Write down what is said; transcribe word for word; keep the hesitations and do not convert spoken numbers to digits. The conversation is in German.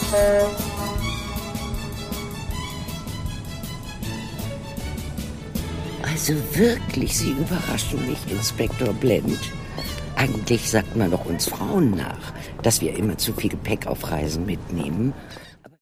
Also wirklich, Sie überraschen mich, Inspektor Blend. Eigentlich sagt man doch uns Frauen nach, dass wir immer zu viel Gepäck auf Reisen mitnehmen.